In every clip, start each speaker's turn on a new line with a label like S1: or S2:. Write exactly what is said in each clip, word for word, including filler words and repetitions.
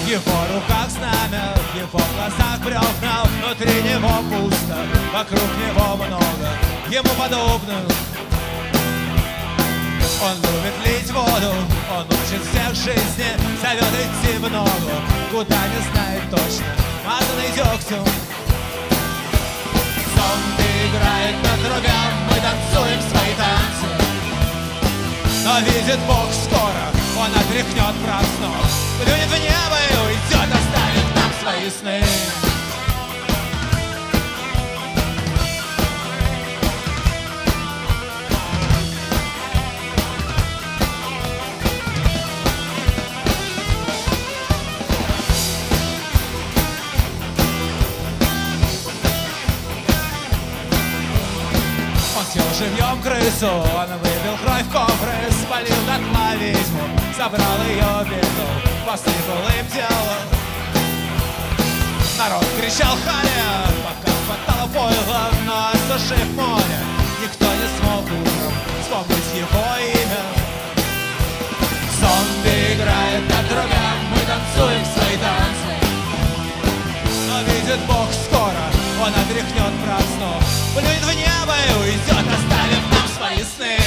S1: В его руках знамя, в его глазах бревна, внутри него пусто, вокруг него много ему подобных. Он любит лить воду, он учит всех жизни, зовет идти в ногу, куда не знает точно, мазанный дегтем. Зомби играет на трубе, мы танцуем свои танцы. Но видит Бог скоро, он отряхнет прах снов, плюнет в небо и уйдет, оставив нам свои сны. Живьем крысу, он выбил кровь в ковры, спалил дотла ведьму, забрал ее беду, посыпал им тело. Народ кричал халя, пока хватало пойла, но осушив море, никто не смог утром вспомнить его имя. Зомби играет на трубе, мы танцуем свои танцы. Но видит Бог скоро, он отряхнет прах снов, плюнет в небо и уйдет, оставив нам свои сны.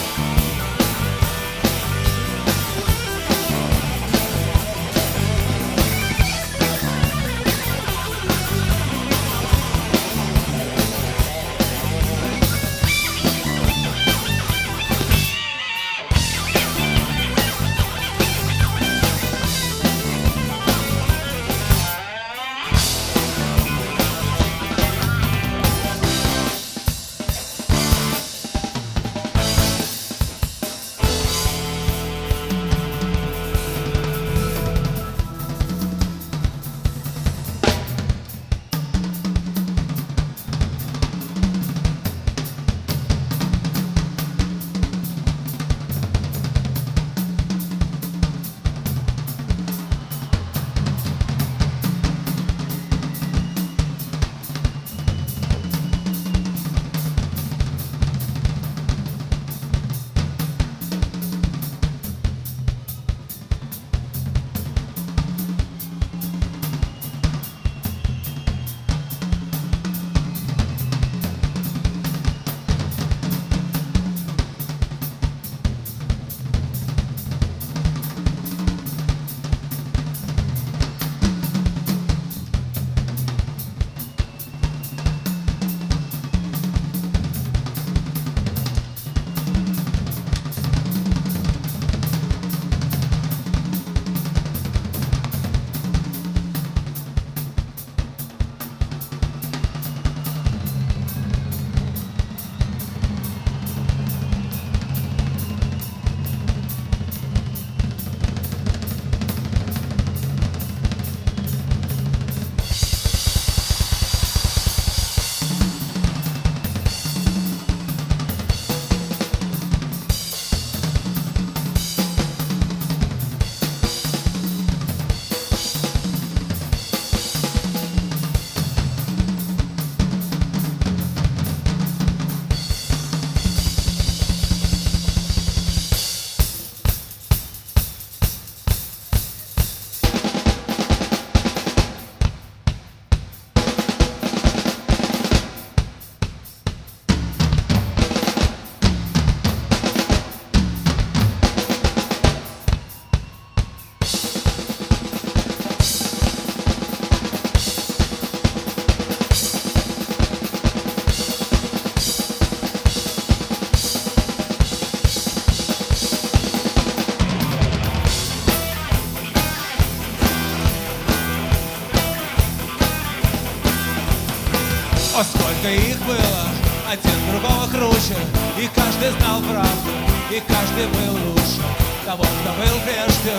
S2: О, сколько их было, один другого круче, и каждый знал правду, и каждый был лучше того, кто был прежде.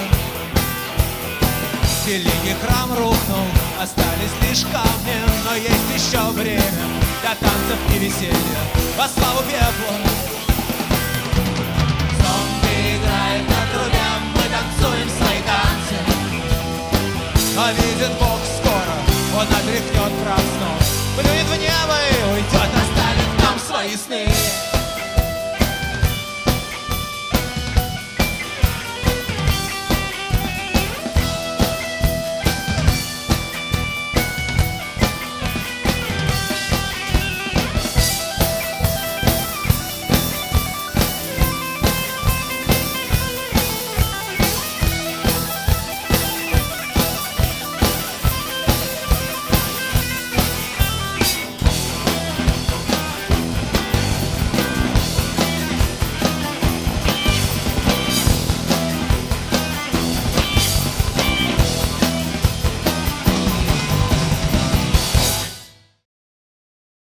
S2: Великий храм рухнул, остались лишь камни, но есть еще время для танцев и веселья во славу пепла.